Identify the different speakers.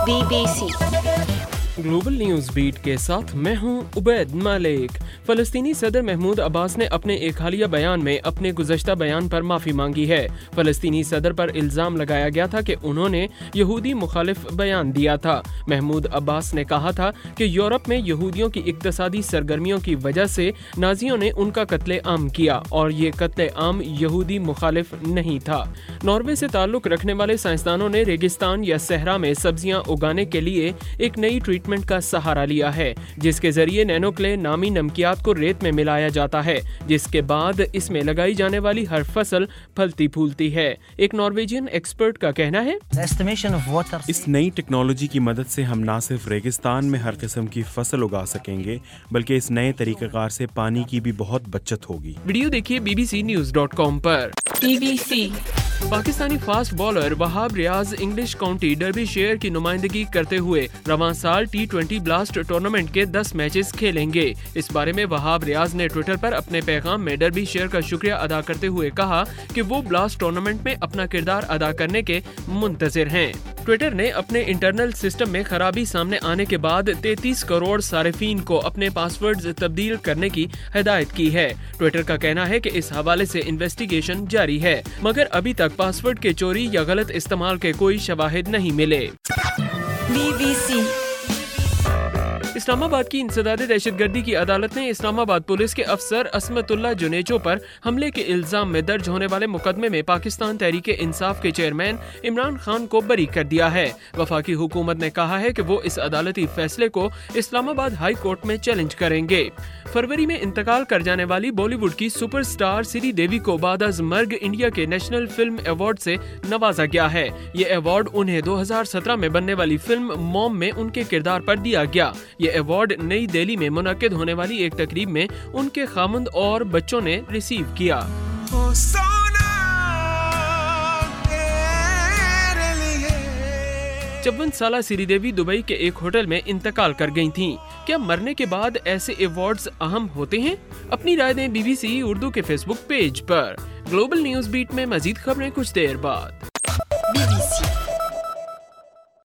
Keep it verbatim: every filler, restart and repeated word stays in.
Speaker 1: Be B C
Speaker 2: global news beat کے ساتھ میں ہوں عبید مالک۔ فلسطینی صدر محمود عباس نے اپنے ایک حالیہ بیان میں اپنے گزشتہ بیان پر معافی مانگی ہے۔ فلسطینی صدر پر الزام لگایا گیا تھا کہ انہوں نے یہودی مخالف بیان دیا تھا۔ محمود عباس نے کہا تھا کہ یورپ میں یہودیوں کی اقتصادی سرگرمیوں کی وجہ سے نازیوں نے ان کا قتل عام کیا اور یہ قتل عام یہودی مخالف نہیں تھا۔ ناروے سے تعلق رکھنے والے سائنسدانوں نے ریگستان یا صحرا میں سبزیاں اگانے کے لیے ایک نئی ٹریٹمنٹ کا سہارا لیا ہے، جس کے ذریعے نینو کلے نامی نمکیات کو ریت میں ملایا جاتا ہے، جس کے بعد اس میں لگائی جانے والی ہر فصل پھلتی پھولتی ہے۔ ایک نارویجین ایکسپرٹ کا کہنا ہے،
Speaker 3: اس نئی ٹیکنالوجی کی مدد سے ہم نہ صرف ریگستان میں ہر قسم کی فصل اگا سکیں گے بلکہ اس نئے طریقہ کار سے پانی کی بھی بہت بچت ہوگی۔
Speaker 2: ویڈیو دیکھیے B B C news dot com پر۔
Speaker 1: B B C
Speaker 2: Pakistani fast bowler Wahab Riaz English county Derbyshire کی نمائندگی کرتے ہوئے رواں سال ٹی ٹوینٹی بلاسٹ ٹورنامنٹ کے دس میچز کھیلیں گے۔ اس بارے میں وہاب ریاض نے ٹویٹر پر اپنے پیغام میں ڈربی شیئر کا شکریہ ادا کرتے ہوئے کہا کہ وہ بلاسٹ ٹورنامنٹ میں اپنا کردار ادا کرنے کے منتظر ہیں۔ ٹویٹر نے اپنے انٹرنل سسٹم میں خرابی سامنے آنے کے بعد تینتیس کروڑ صارفین کو اپنے پاس ورڈز تبدیل کرنے کی ہدایت کی ہے۔ ٹویٹر کا کہنا ہے کہ اس حوالے سے انویسٹیگیشن جاری ہے، مگر ابھی تک پاس ورڈ کے چوری یا غلط استعمال کے کوئی شواہد نہیں ملے۔
Speaker 1: بی بی سی
Speaker 2: اسلام آباد کی انسداد دہشت گردی کی عدالت نے اسلام آباد پولیس کے افسر عصمت اللہ جنیچو پر حملے کے الزام میں درج ہونے والے مقدمے میں پاکستان تحریک انصاف کے چیئرمین عمران خان کو بری کر دیا ہے۔ وفاقی حکومت نے کہا ہے کہ وہ اس عدالتی فیصلے کو اسلام آباد ہائی کورٹ میں چیلنج کریں گے۔ فروری میں انتقال کر جانے والی بالی ووڈ کی سپر سٹار سری دیوی کو بعد از مرگ انڈیا کے نیشنل فلم ایوارڈ سے نوازا گیا ہے۔ یہ ایوارڈ انہیں دو ہزار سترہ میں بننے والی فلم موم میں ان کے کردار پر دیا گیا۔ یہ ایوارڈ نئی دہلی میں منعقد ہونے والی ایک تقریب میں ان کے خامند اور بچوں نے ریسیو کیا۔ چون سالہ سری دیوی دبئی کے ایک ہوٹل میں انتقال کر گئی تھیں۔ کیا مرنے کے بعد ایسے ایوارڈز اہم ہوتے ہیں؟ اپنی رائے دیں بی بی سی اردو کے فیس بک پیج پر۔ گلوبل نیوز بیٹ میں مزید خبریں کچھ دیر بعد۔
Speaker 1: Be B C